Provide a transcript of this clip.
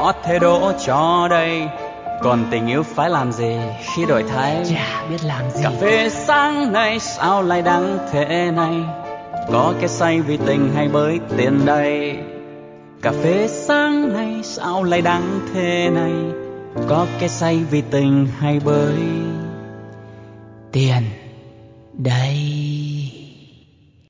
có thể đổ cho đây. Còn tình yêu phải làm gì khi đổi thay? Chả biết làm gì. Cà phê sáng nay sao lại đắng thế này? Có cái say vì tình hay bởi tiền đây? Cà phê sáng nay sao lại đắng thế này? Có cái say vì tình hay bởi tiền đây?